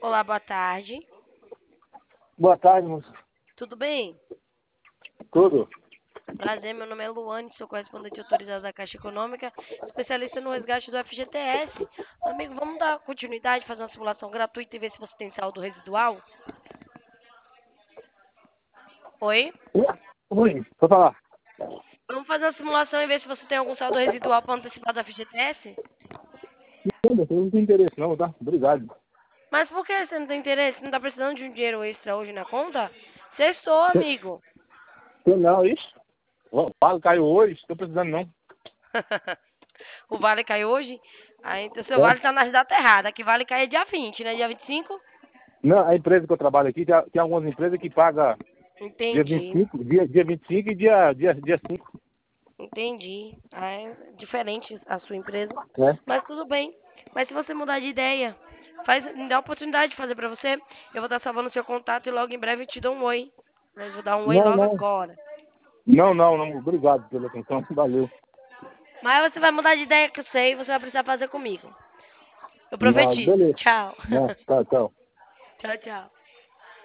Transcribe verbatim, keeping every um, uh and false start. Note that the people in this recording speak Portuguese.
Olá, boa tarde. Boa tarde, moço. Tudo bem? Tudo? Prazer, meu nome é Luane, sou correspondente autorizada da Caixa Econômica, especialista no resgate do F G T S. Amigo, vamos dar continuidade, fazer uma simulação gratuita e ver se você tem saldo residual? Oi? Oi, pode falar. Vamos fazer uma simulação e ver se você tem algum saldo residual para antecipar do F G T S? Não, moço, eu não tenho interesse não, tá? Obrigado. Mas por que você não tem interesse? Não tá precisando de um dinheiro extra hoje na conta? Cessou, amigo. Tem não, isso? O Paulo caiu hoje, tô precisando não. O vale cai hoje? Aí, então, seu É? vale tá nas datas erradas. Que vale cai é dia vinte, né? Dia vinte e cinco? Não, a empresa que eu trabalho aqui, tem, tem algumas empresas que pagam dia vinte e Entendi. cinco, dia, dia vinte e cinco e dia, dia, dia cinco, Entendi. Ah, é diferente a sua empresa. né? Mas tudo bem. Mas se você mudar de ideia, faz, me dá a oportunidade de fazer pra você. Eu vou estar salvando o seu contato e logo em breve eu te dou um oi. Mas vou dar um oi Não, logo não. agora. Não, não, não. Obrigado pela atenção. Valeu. Mas você vai mudar de ideia que eu sei, você vai precisar fazer comigo. Eu Não, profetizo. beleza. Tchau. Não, tá, tchau. Tchau, tchau.